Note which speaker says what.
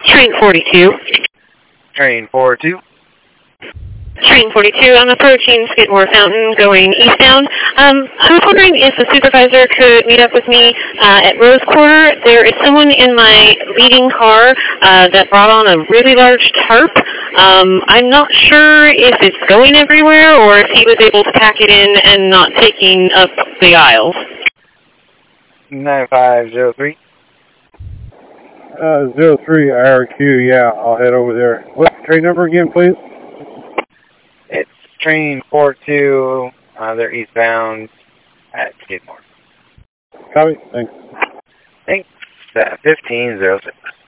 Speaker 1: Train 42.
Speaker 2: Train 42.
Speaker 1: Train 42, I'm approaching Skidmore Fountain going eastbound. I was wondering if the supervisor could meet up with me at Rose Quarter. There is someone in my leading car that brought on a really large tarp. I'm not sure if it's going everywhere or if he was able to pack it in and not taking up the aisles.
Speaker 2: 9503.
Speaker 3: 03 IRQ, yeah, I'll head over there. What's the train number again, please?
Speaker 2: It's train 42. They're eastbound at Skidmore.
Speaker 3: Copy, thanks.
Speaker 2: Thanks. 1506.